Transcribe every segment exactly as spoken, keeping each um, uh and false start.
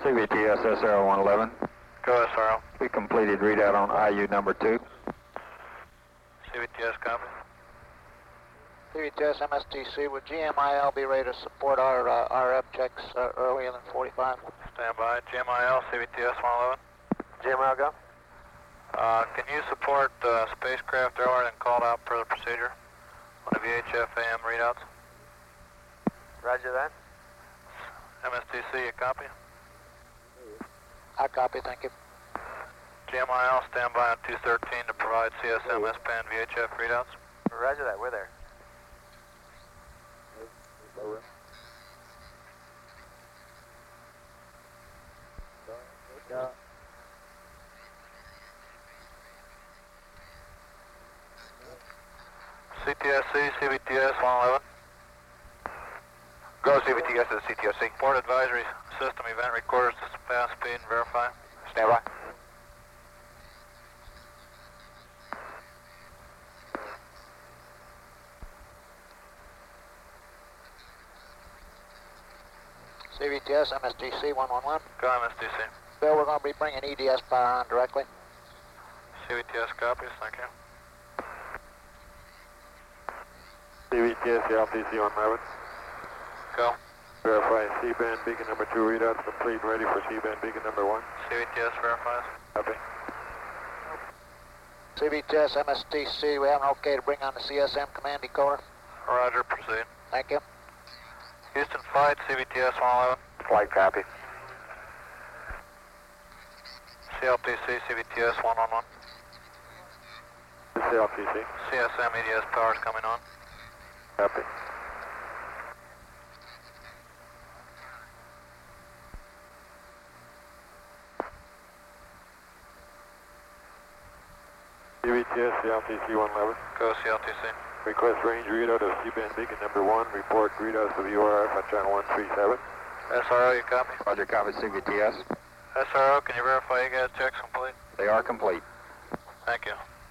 C V T S S R O one eleven. Go S R O. We completed readout on I U number two. C V T S copy. C V T S M S T C, would G M I L be ready to support our uh, R F checks uh, earlier than forty-five? Stand by. G M I L, C V T S one eleven. G M I L, go. Uh, can you support uh, spacecraft earlier than called out per the procedure on the V H F A M readouts? Roger that. M S T C, you copy? I copy, thank you. G M I L, stand by on two thirteen to provide C S M S P A N V H F readouts. Roger that, we're there. Yeah. C T S C, C V T S one eleven. Go C V T S to the C T S C. Port advisory system event recorders to fast speed and verify. Stand by. C V T S M S T C one one one. Go M S T C. Bill, we're going to be bringing E D S power on directly. C V T S copies, thank you. C V T S L T C one eleven. Go. Verify C-band beacon number two readouts complete and ready for C-band beacon number one. C V T S verifies. Copy. C V T S M S T C, we have an okay to bring on the C S M command decoder. Roger, proceed. Thank you. Houston flight, C V T S one eleven. Flight copy. C L T C, C V T S one one one. C L T C. C S M E D S power is coming on. Copy. C V T S C L T C one eleven. Go C L T C. Request range readout of C-band beacon number one. Report readouts of U R F on channel one three seven. S R O, you copy? Roger, copy C V T S. S R O, can you verify you guys checks complete? They are complete. Thank you.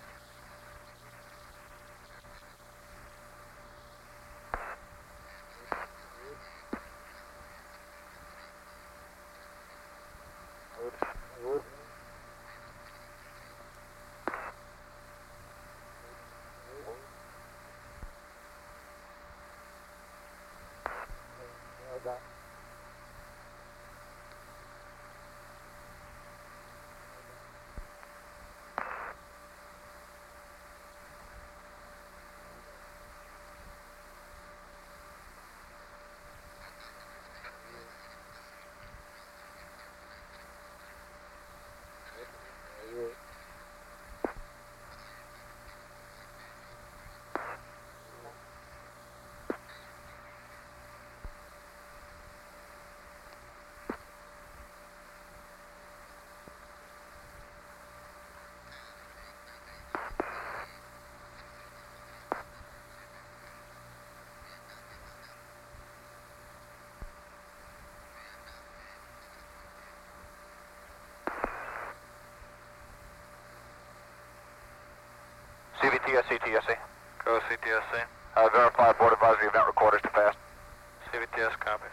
C V T S, C T S C. Go C T S C. Uh, verify board advisory event recorders to fast. C V T S copies.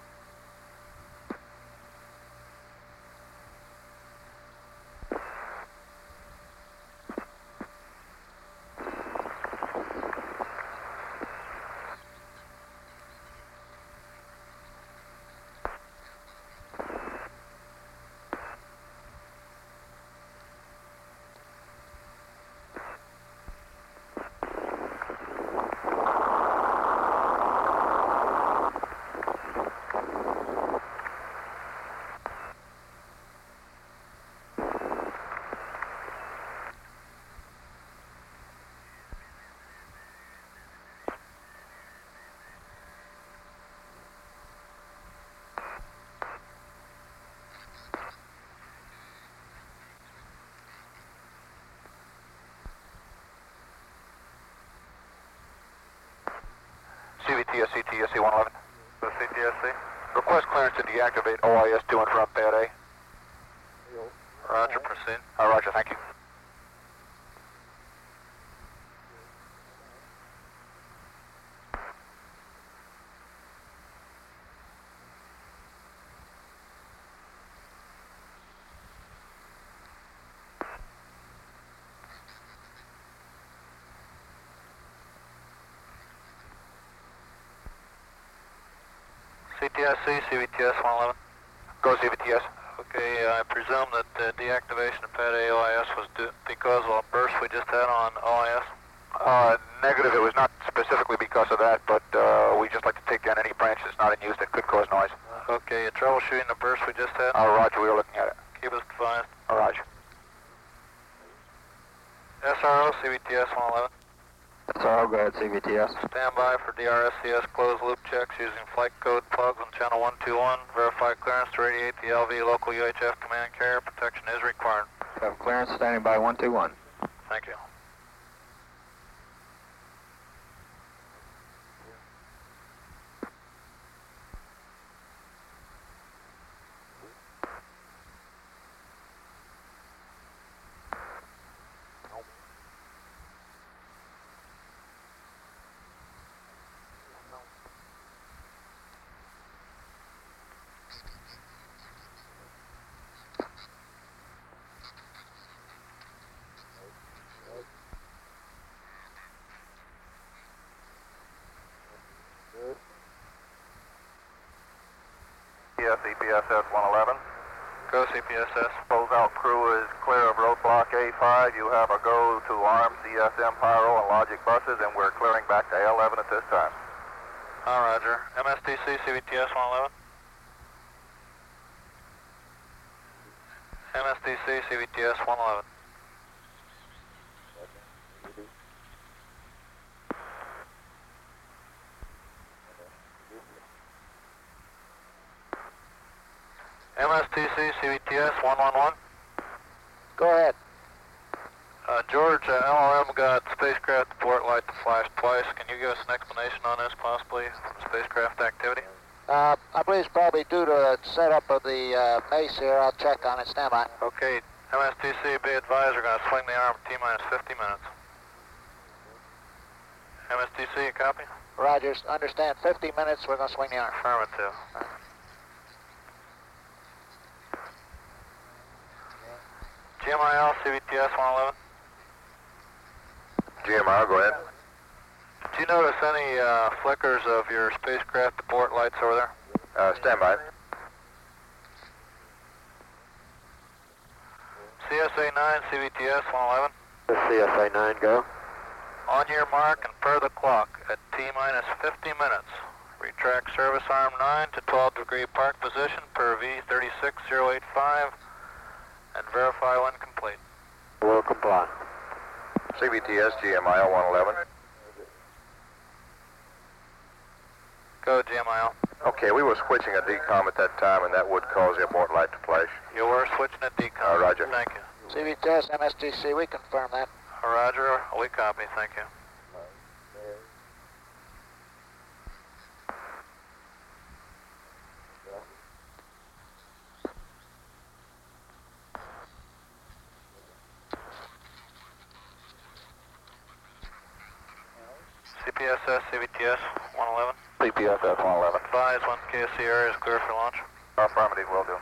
C V T S, C T S C one eleven. Go C T S C. Request clearance to deactivate O I S two in front pad A. Roger, proceed. Uh, roger, thank you. T S C, C V T S one eleven. Go C V T S. Okay, I presume that the deactivation of Pad A O I S was due because of a burst we just had on O I S? Uh, negative, it was not specifically because of that, but uh, we just like to take down any branch that's not in use that could cause noise. Okay, you troubleshooting the burst we just had? Uh, roger, we were looking at it. Keep us advised. Uh, roger. S R O, C V T S one eleven. S R O, go ahead, C V T S. Stand by for D R S C S closed loop checks using flight code plugs on channel one two one. Verify clearance to radiate the L V. Local U H F command carrier protection is required. Have clearance standing by one two one. Thank you. C P S S one eleven. Go C P S S. Closeout crew is clear of roadblock A five. You have a go to ARM, C S M, Pyro, and Logic buses, and we're clearing back to A eleven at this time. Hi, Roger. M S T C, C V T S one eleven. M S T C, C V T S one eleven. M S T C, C V T S one one one. Go ahead. Uh, George, uh, L R M got spacecraft port light to flash twice. Can you give us an explanation on this, possibly, from spacecraft activity? Uh, I believe it's probably due to the setup of the uh, mace here. I'll check on it. Stand by. Okay, M S T C, be advised, we're going to swing the arm T minus fifty minutes. M S T C, you copy? Rogers, understand, fifty minutes, we're going to swing the arm. Affirmative. G M I L, C V T S one eleven. G M R, go ahead. Did you notice any uh, flickers of your spacecraft port lights over there? Uh, stand by. C S A nine, C V T S one eleven. C S A nine, go. On your mark and per the clock at T minus fifty minutes. Retract service arm nine to twelve degree park position per V three six zero eight five and verify when complete. Will comply. C V T S, G M I L one eleven. Go G M I L. Okay, we were switching a decom at that time, and that would cause the abort light to flash. You were switching at decom. Uh, roger. Thank you. C V T S, M S T C, we confirm that. Uh, Roger, we copy. Thank you. C P S S, C V T S one eleven. C P S S one eleven. Advise once K S C area is clear for launch. Affirmative, will do.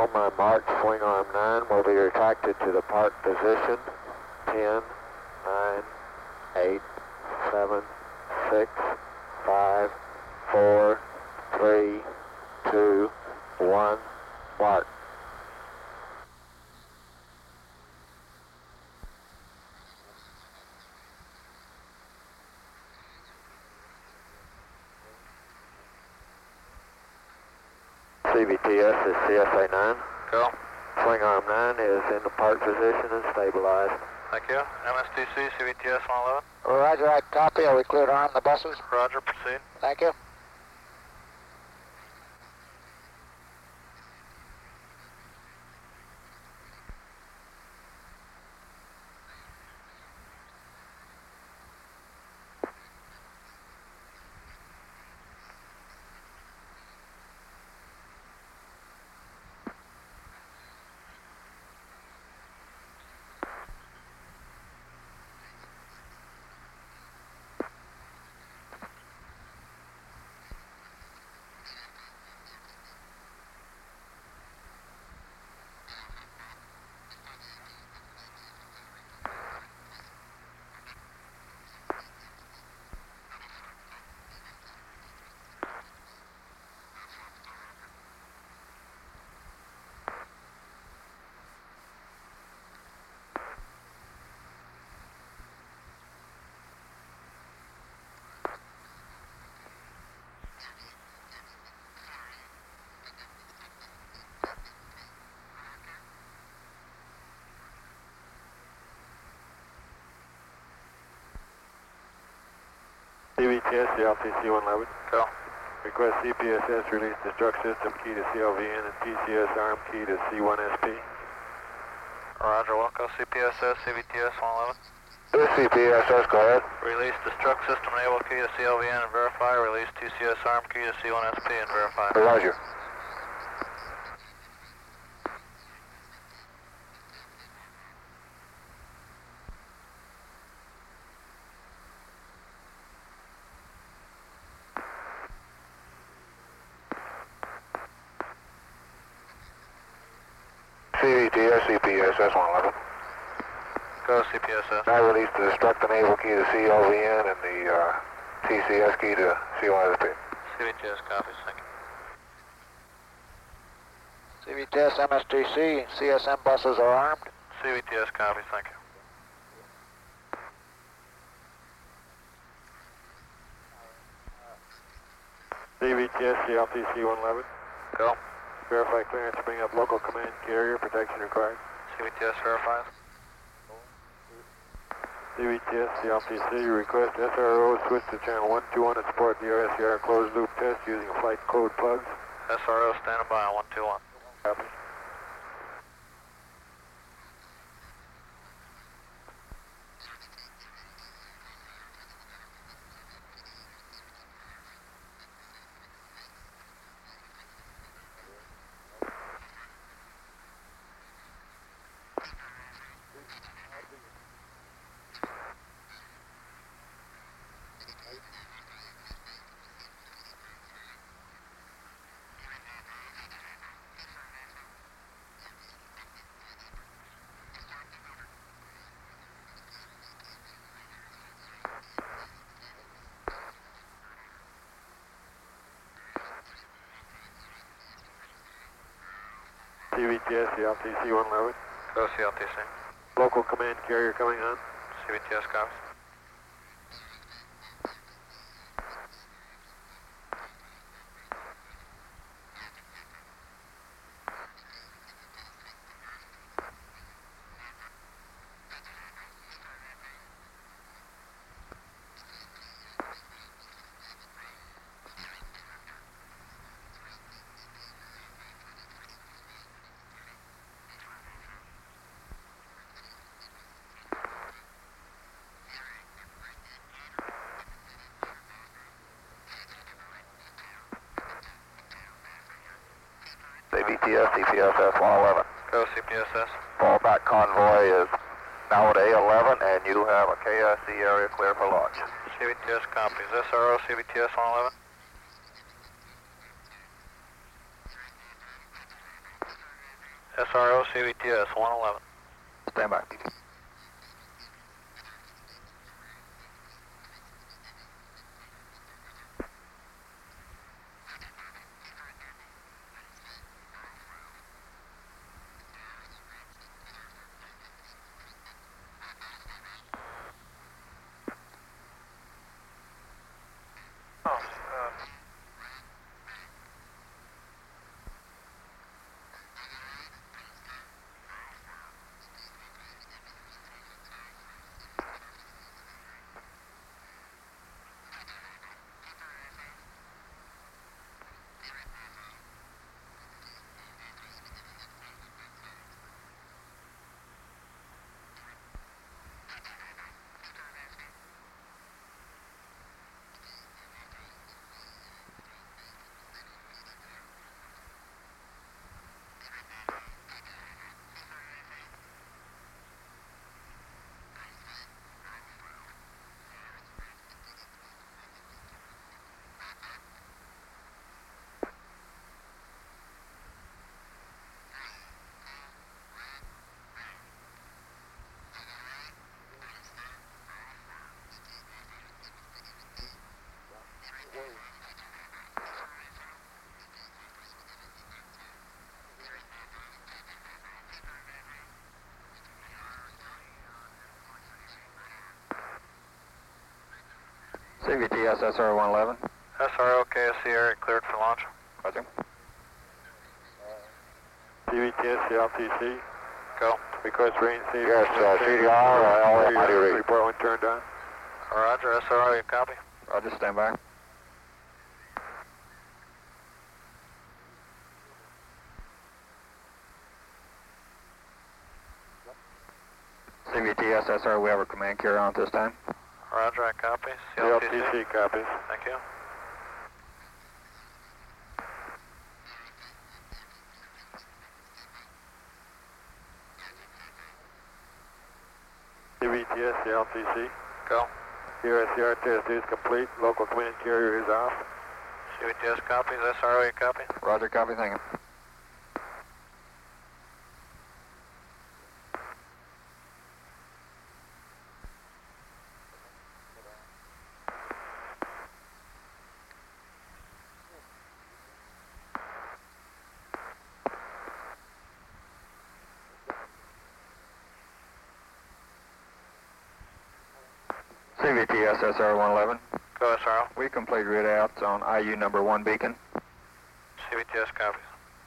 camera marked swing arm nine will be retracted to the park position. ten, nine, eight, seven, six, five, four, three, two, one, mark. C V T S is C S A nine. Go. Swing arm nine is in the park position and stabilized. Thank you. M S T C, C V T S one eleven. Roger, I copy. Are we clear to arm the buses? Roger, proceed. Thank you. C V T S, C L T C one eleven. Go. Request C P S S release destruct system key to C L V N and T C S arm key to C one S P. Roger, Wilco, C P S S, C V T S one eleven. This C P S S, go ahead. Release destruct system enable key to C L V N and verify. Release T C S arm key to C one S P and verify. Roger. C V T S, C P S S one eleven. Go, C P S S. I released the destruct enable key to C L V N and the uh, T C S key to C one S P. C V T S copies, thank you. C V T S, M S T C, C S M buses are armed. C V T S copies, thank you. C V T S, C L T C one eleven. Go. Verify clearance to bring up local command carrier, protection required. C V T S verifies. C V T S, C L T C, request S R O switch to channel one two one and support the R S C R closed loop test using a flight code plugs. S R O standing by on one two one. Copy. C V T S, C L T C one eleven. Go, C L T C. Local command carrier coming on. C V T S copies. C V T S, C P S S one eleven. Go, C P S S. Fallback convoy is now at A eleven, and you have a K S C area clear for launch. C V T S copies. S R O, C V T S one eleven. S R O C V T S one eleven. Stand by. C V T S S R O one eleven. S R O K S C area cleared for launch. Roger. C V T S C L T C. Go. Request range C. Yes, uh, C D R, uh, L A mighty read. Report when turned on. Roger, S R O, you copy? Roger, stand by. C V T S S R O, we have a command carrier on at this time. Roger, I copy. C C L L T T C. C copies. Thank you. C V T S C L T C. Go. U S C R test is complete. Local command carrier is off. C V T S copies. S R O, you copy? Roger, copy, thank you. C V T S S R one eleven. Go, S R O. We complete readouts on I U number one beacon. C V T S copies.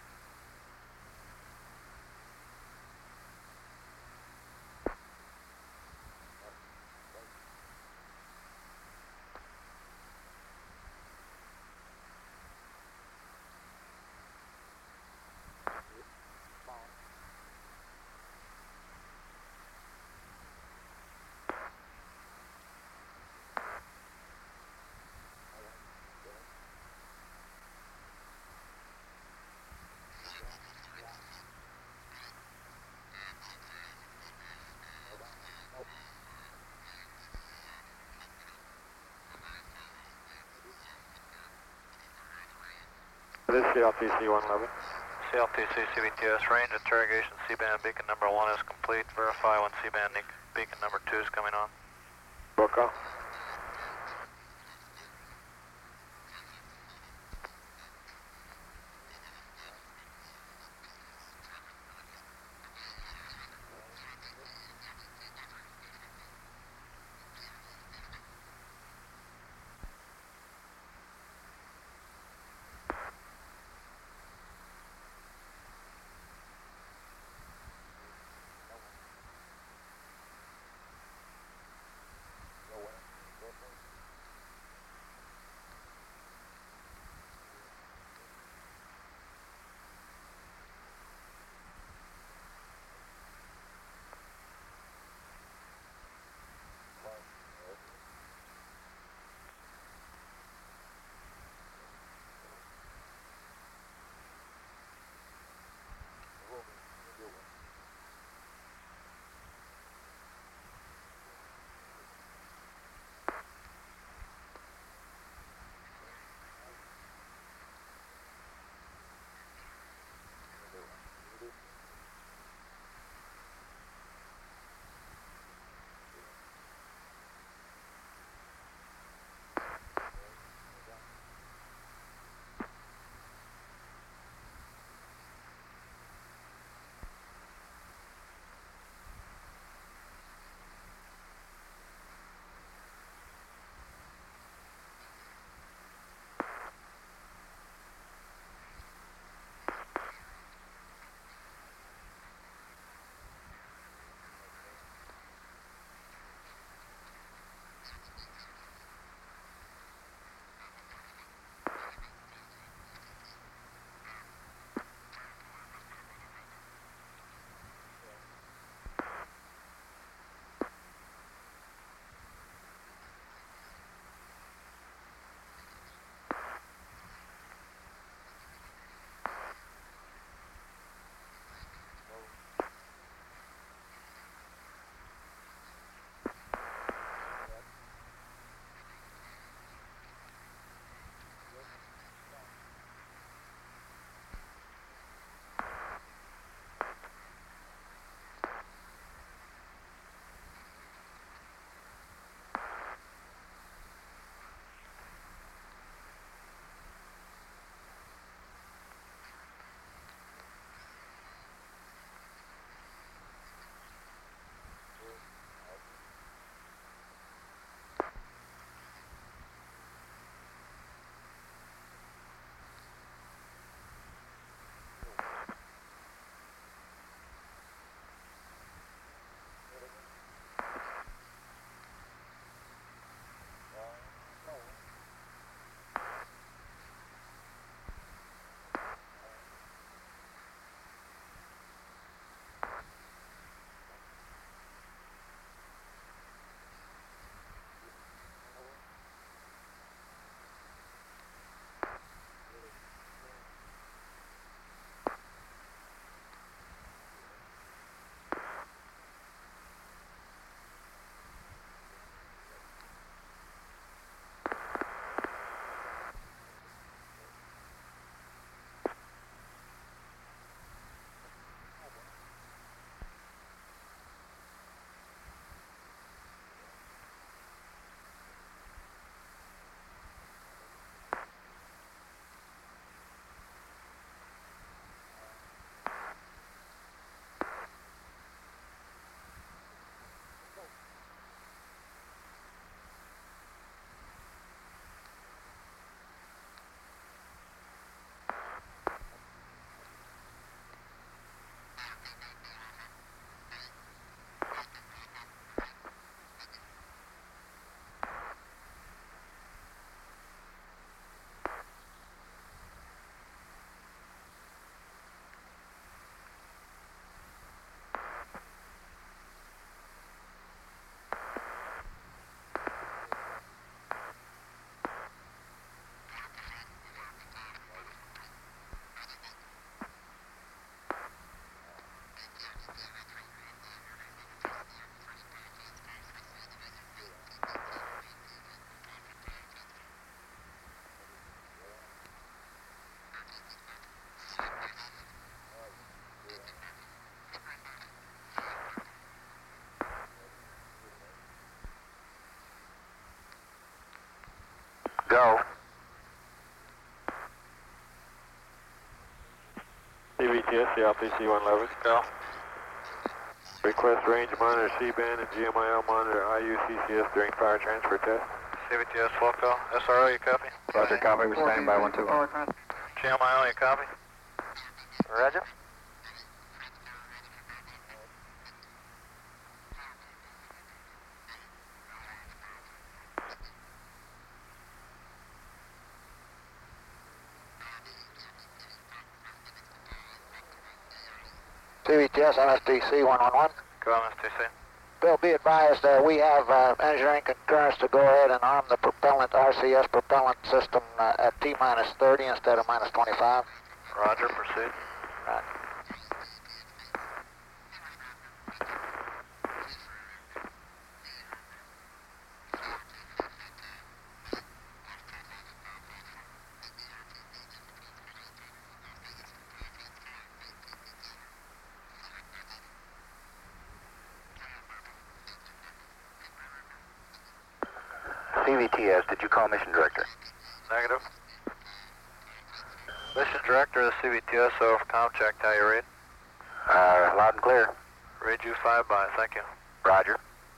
This is C L T C one eleven. C L T C, C V T S, range interrogation, C-band beacon number one is complete. Verify when C-band beacon number two is coming on. Book off. Go. C V T S, C L P C one eleven. Go. Request range monitor C-band and G M I L monitor I U C C S during fire transfer test. C V T S, Foco. S R O, you copy? Roger, copy. We're standing by one two one. G M I L, you copy? Roger. C V T S, M S T C one one one. Go, M S T C. Bill, be advised, uh, we have uh, engineering concurrence to go ahead and arm the propellant, R C S propellant system uh, at T minus thirty instead of minus twenty-five. Roger, proceed. Right. C V T S, did you call mission director? Negative. Mission Director of the C V T S, over comm check, how you read? Uh, loud and clear. Read you five by, thank you. Roger.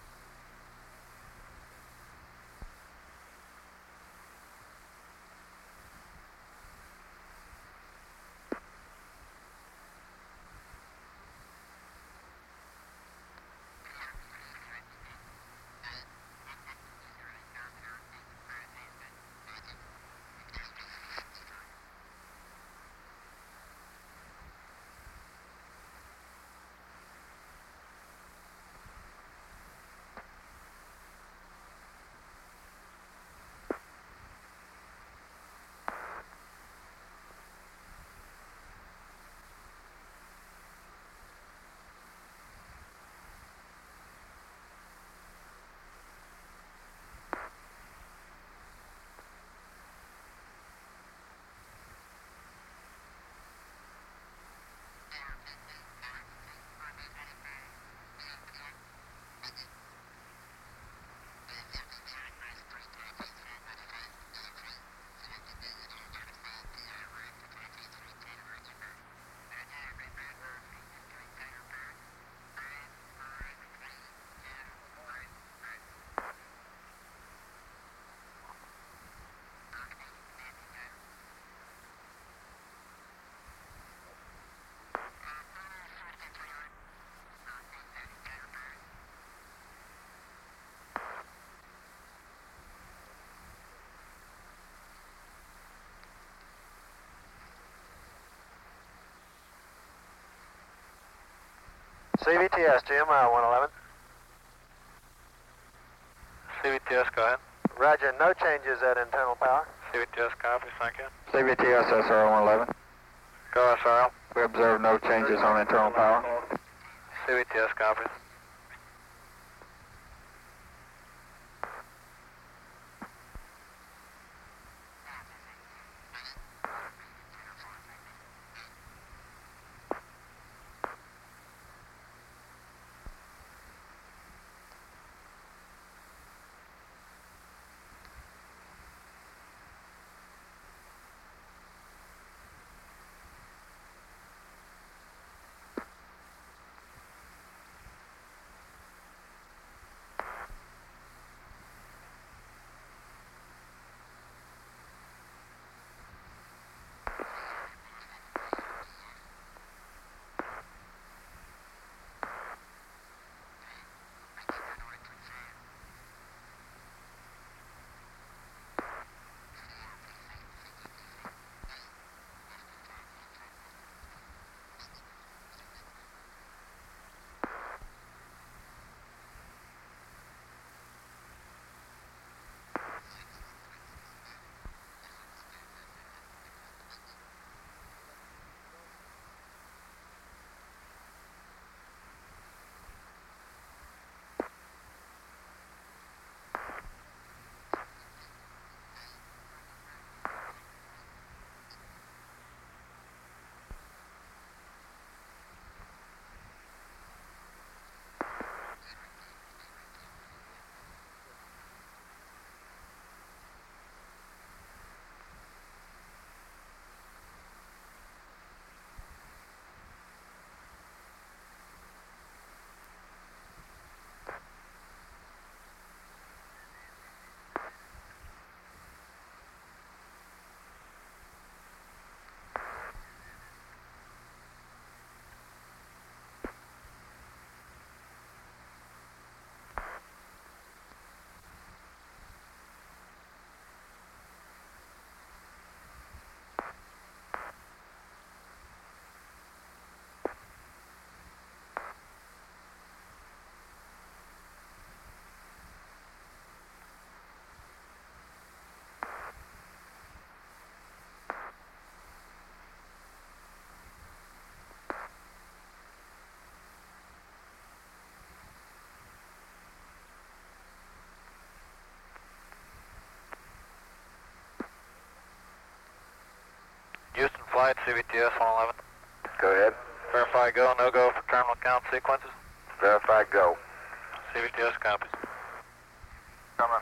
C V T S, G M I L one eleven. C V T S, go ahead. Roger, no changes at internal power. C V T S, copy, thank you. C V T S, S R O one eleven. Go, S R L. We observe no changes on internal power. C V T S, copy. light, C V T S one eleven. Go ahead. Verify go, no go for terminal count sequences. Verify go. C V T S copies. Coming.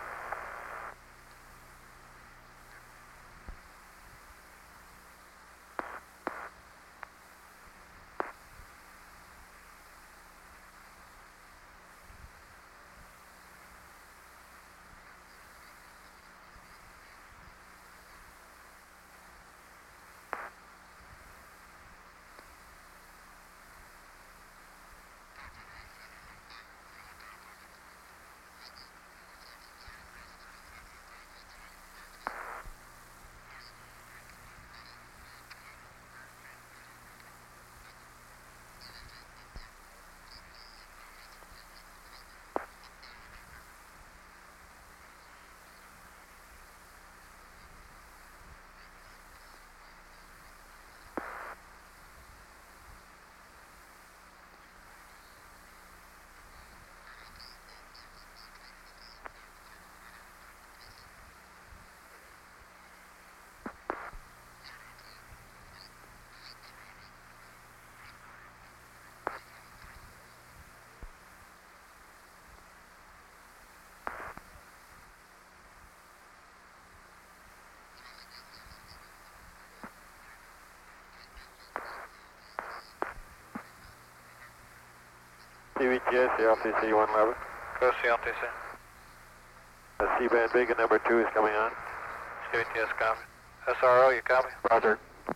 C V T S, L T C one eleven. Go C L T C. Uh, C-band big and number two is coming on. C V T S copy. S R O, you copy? Roger.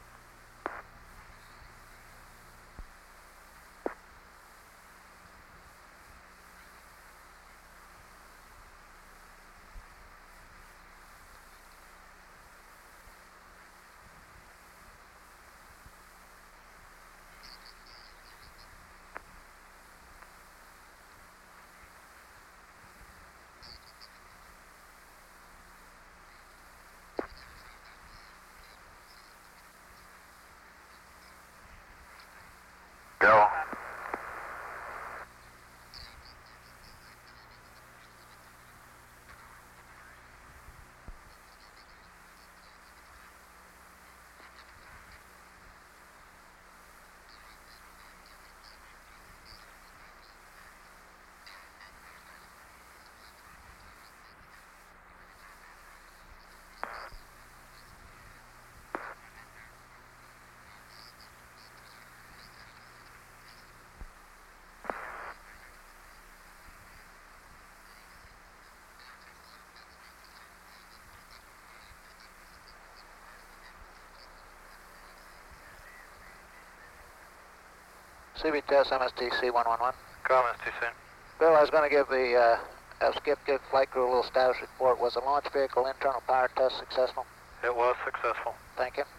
Go. C V T S M S T C one one one. Come S T C. Bill, I was going to give the uh, have Skip give flight crew a little status report. Was the launch vehicle internal power test successful? It was successful. Thank you.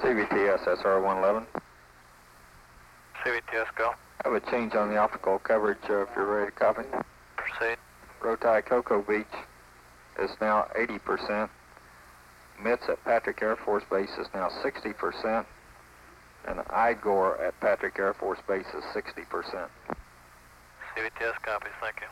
C V T S S R one eleven. C V T S, go. I have a change on the optical coverage uh, if you're ready to copy. Proceed. Rotai Cocoa Beach is now eighty percent. M I T S at Patrick Air Force Base is now sixty percent. And I G O R at Patrick Air Force Base is sixty percent. C V T S copies, thank you.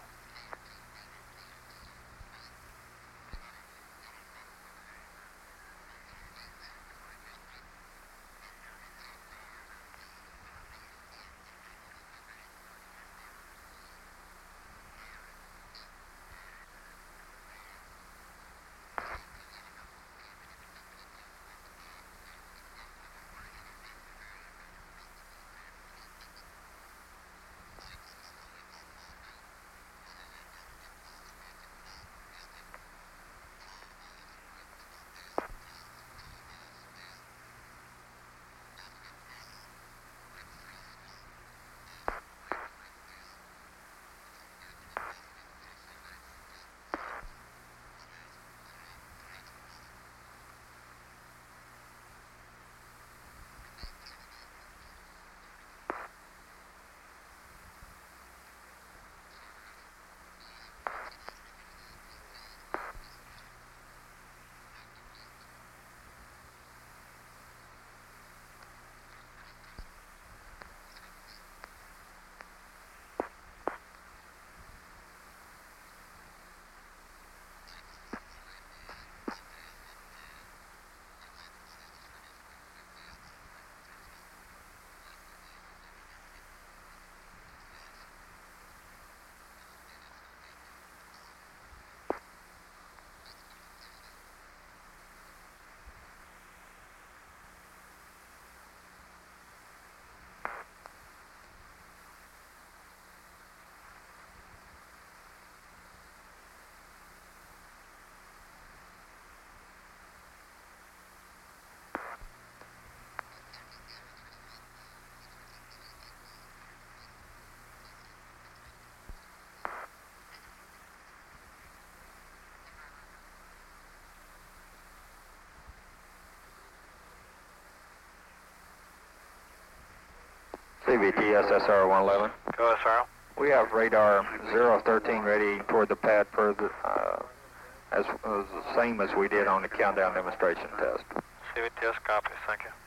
C V T S S R one eleven. Go, S R O. We have radar zero thirteen ready toward the pad per the, uh, as, as the same as we did on the countdown demonstration test. C V T S copies, thank you.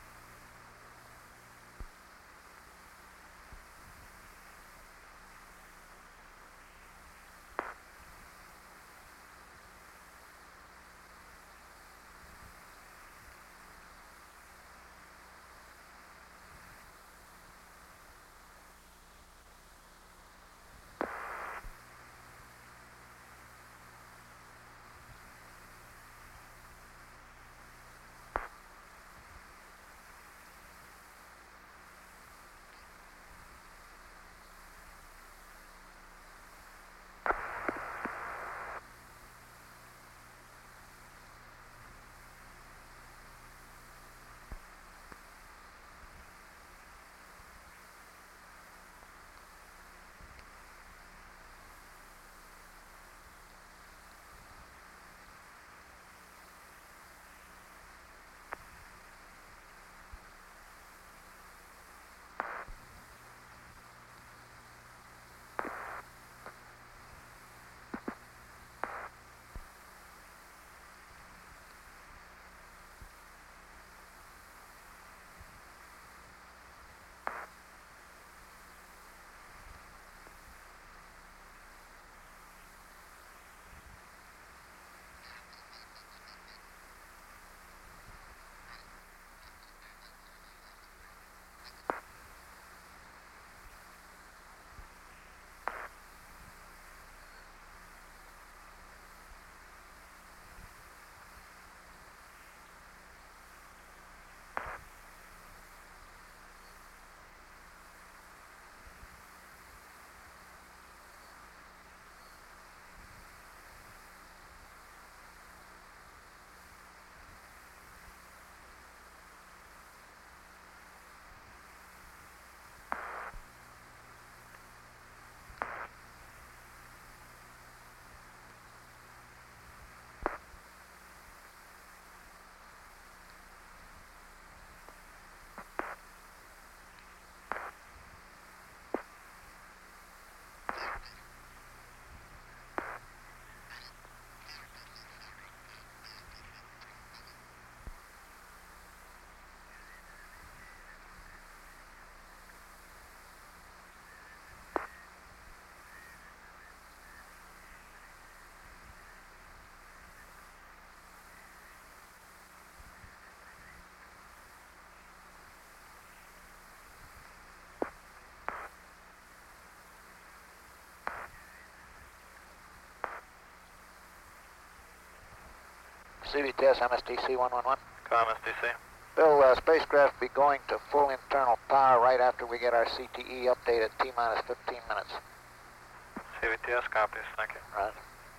C V T S, M S T C one one one. Com S T C. Bill, uh, spacecraft be going to full internal power right after we get our C T E update at T minus fifteen minutes. C V T S copies, thank you. Right.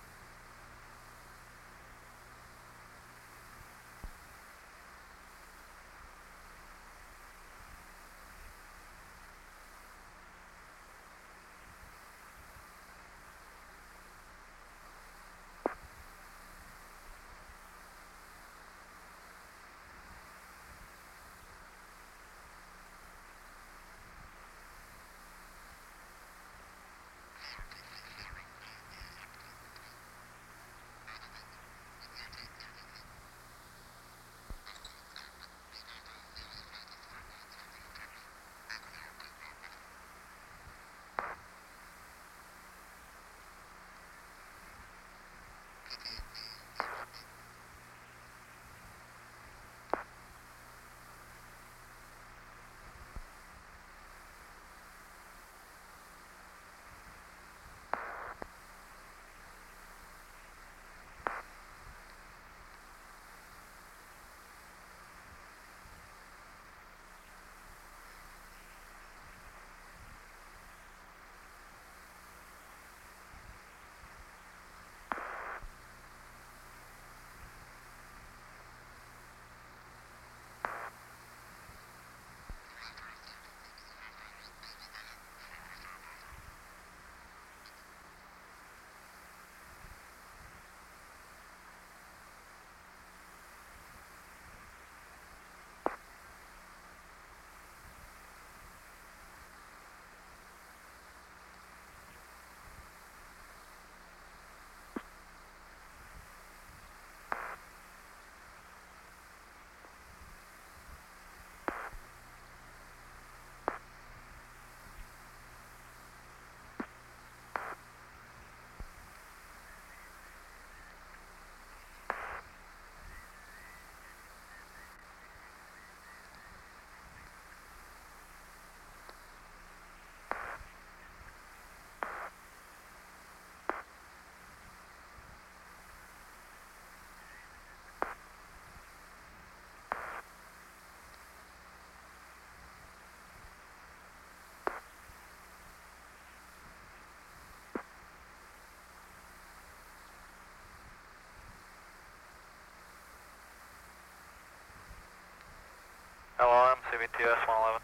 L O M, C V T S one eleven.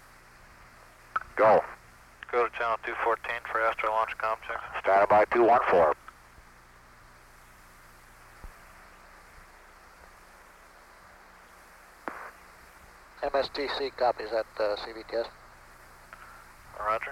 Go. Go to channel two fourteen for Astro launch comm check. Standing by two one four. M S T C copies at uh, C V T S. Roger.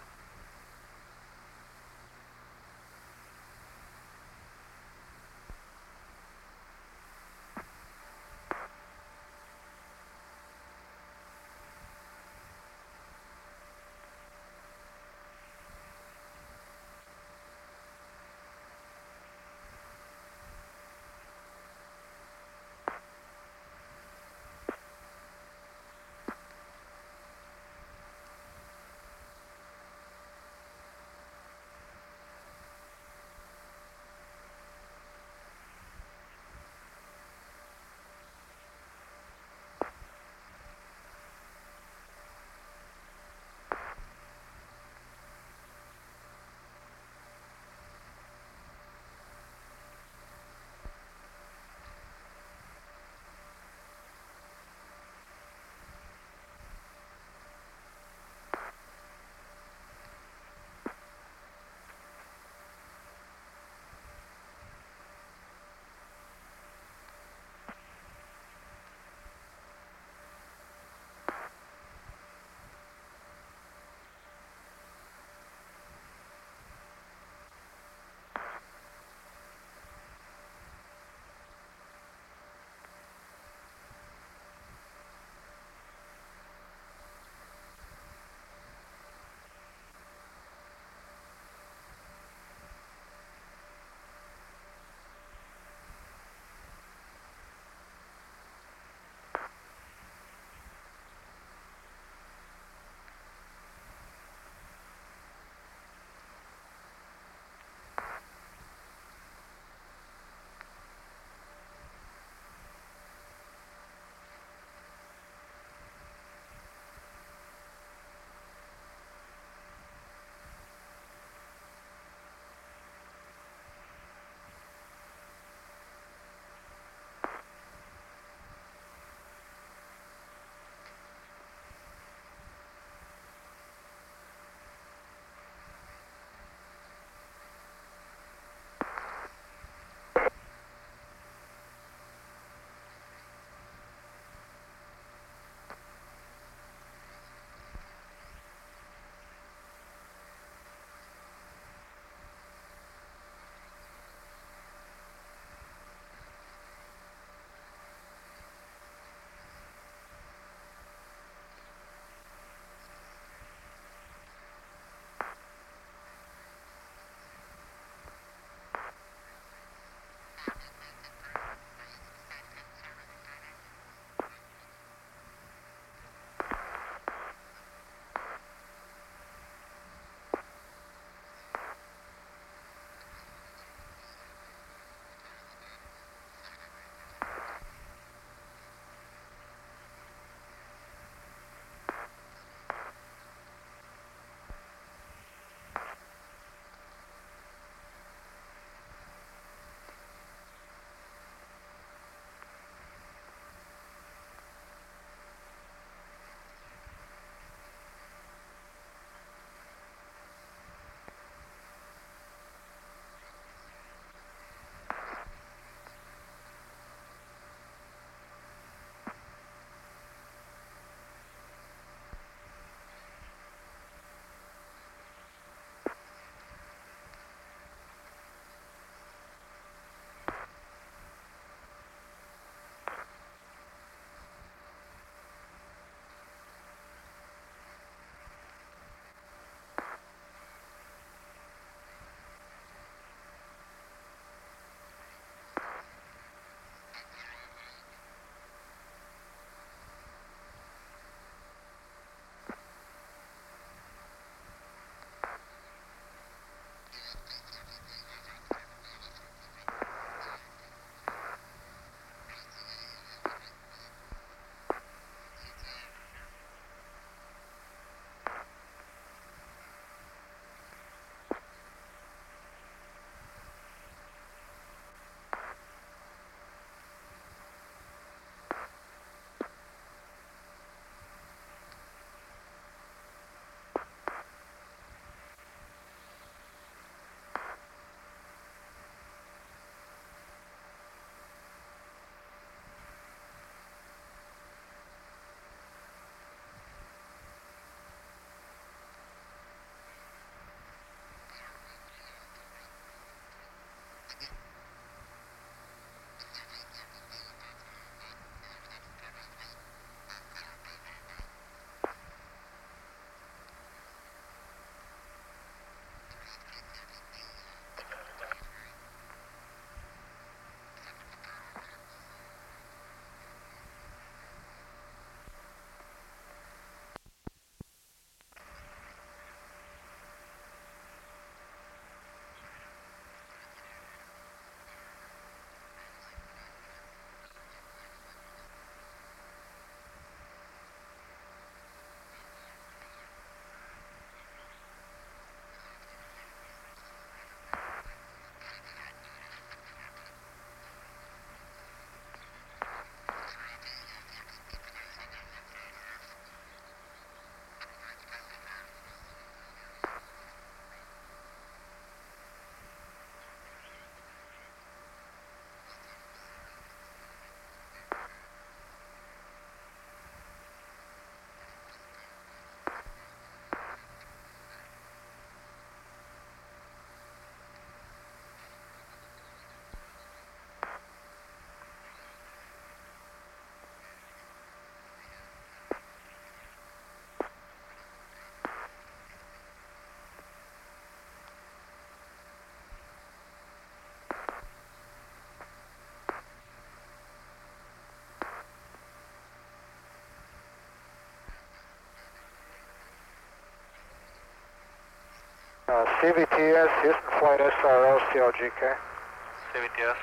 C V T S, Houston Flight S R O, C L G K. C V T S.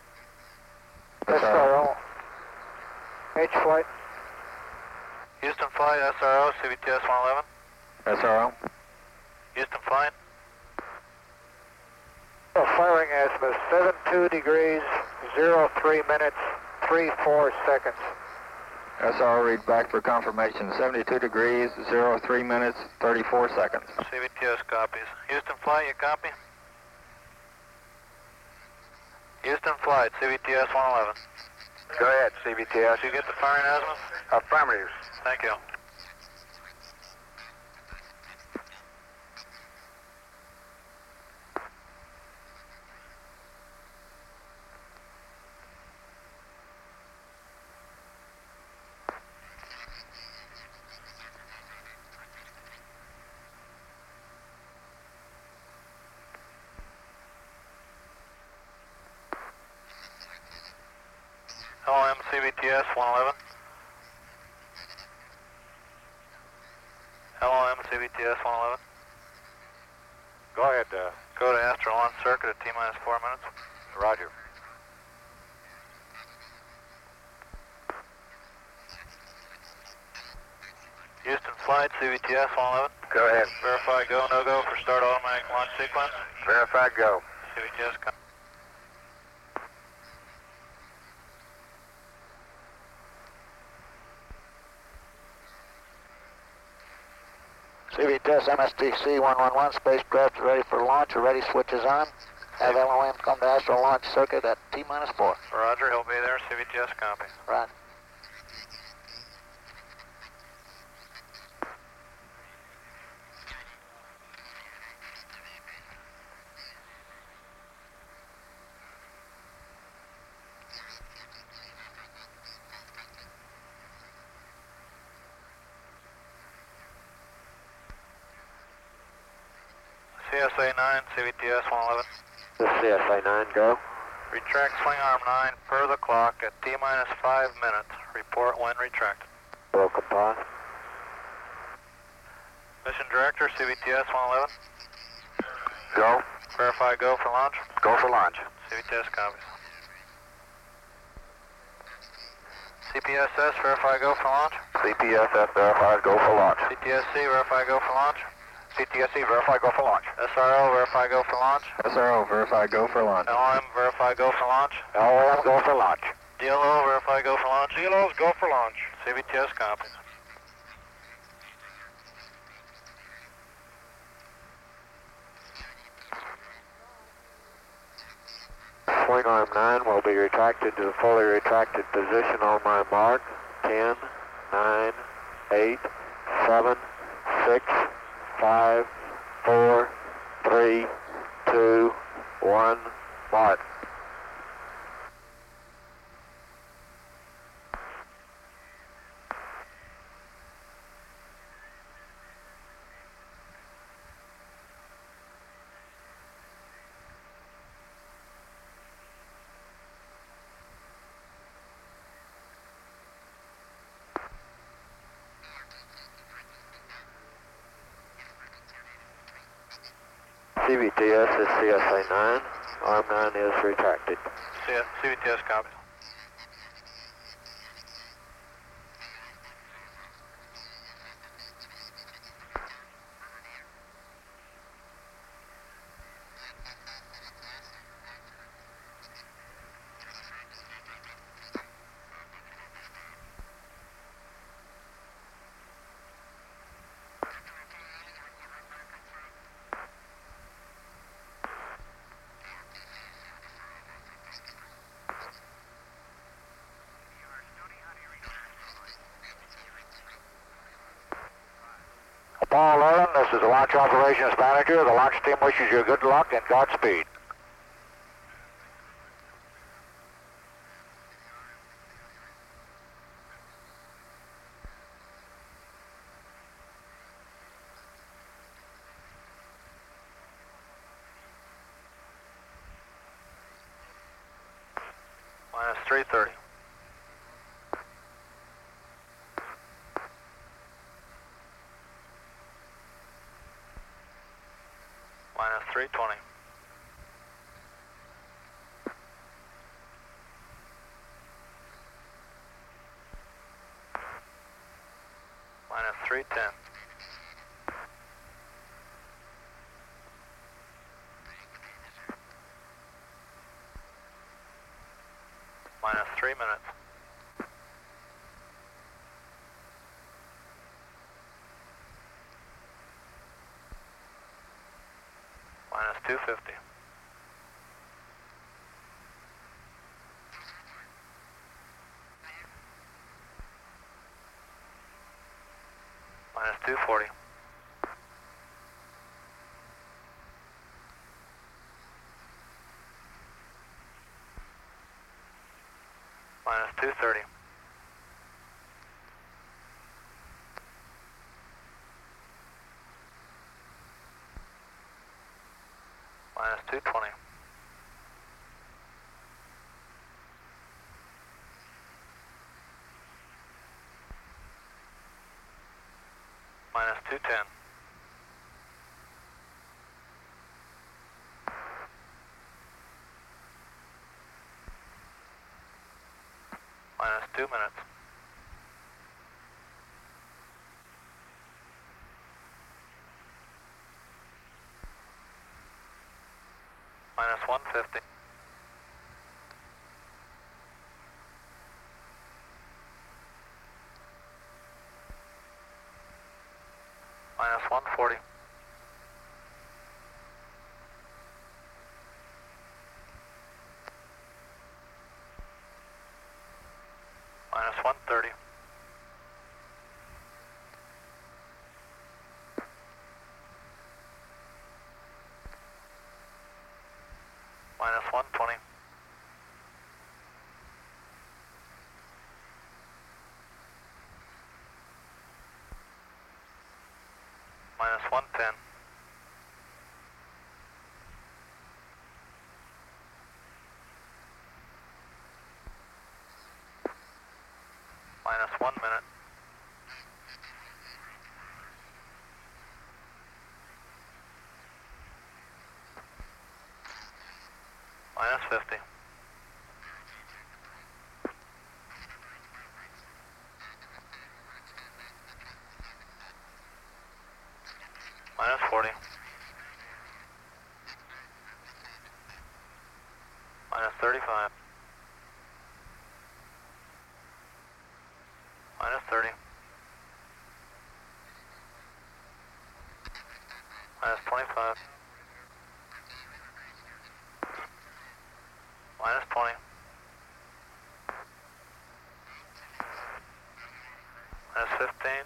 S R O. H Flight. Houston Flight, S R O, C V T S one eleven. S R O. Houston Flight. Oh, firing azimuth seven two degrees, zero three minutes, three four seconds. S R O, read back for confirmation. seventy-two degrees, zero three minutes, thirty-four seconds. C V T S copies. Houston Flight, you copy? Houston Flight, C V T S one eleven. Go ahead, C V T S. Did you get the firing azimuth? Affirmative. Thank you. L M C V T S one eleven. L M C V T S one eleven. Go ahead, uh, Go to Astro Launch Circuit at T minus four minutes. Roger. Houston Flight, C V T S one eleven. Go ahead. Verify go, no go for start automatic launch sequence. Verify go. C V T S com. C V T S M S T C one one one, spacecraft is ready for launch, ready switches on. Have L O M come to Astro Launch Circuit at T minus four. Roger, he'll be there. C V T S copy. Right. C S A nine, C V T S one eleven. This is C S A nine, go. Retract swing arm nine per the clock at T minus five minutes. Report when retracted. Broken path. Mission Director, C V T S one eleven. Go. Verify go for launch. Go for launch. C V T S copies. C P S S, verify go for launch. C P S S verified, go for launch. C T S C, verify go for launch. C T S C verify, go for launch. S R O, verify go for launch. S R O, verify go for launch. L M, verify go for launch. L O M, go for launch. D L O, verify go for launch. D L Os, go for launch. C V T S copies. Swing arm nine will be retracted to the fully retracted position on my mark. ten, nine, eight, seven, six, five, four, three, two, one, mark. C V T S is C S A nine. Arm nine is retracted. C V T S copies. Paul Loren, this is the Launch Operations Manager. The launch team wishes you good luck and Godspeed. Minus three thirty. three twenty. Minus three ten. Minus three minutes. Minus two fifty. Minus two forty. Minus two thirty. Minus two twenty. Minus two ten. Minus two minutes. Minus one fifty. Minus one forty. Minus one thirty. Minus one twenty. Minus one ten. Minus one minute. Minus fifty. Minus forty. Minus thirty-five. Minus thirty. Minus twenty-five. Minus twenty. Minus fifteen.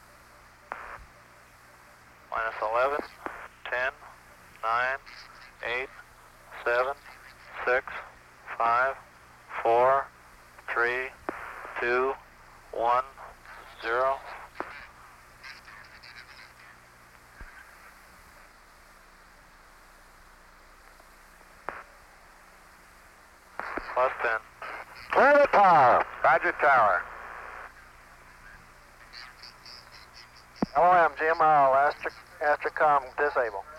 Minus eleven. ten. nine. eight. seven. six. five. four. three. two. one. zero. Plus ten. Clear the tower. Roger, tower. L O M, G M I L, Astro, Astrocom, disable.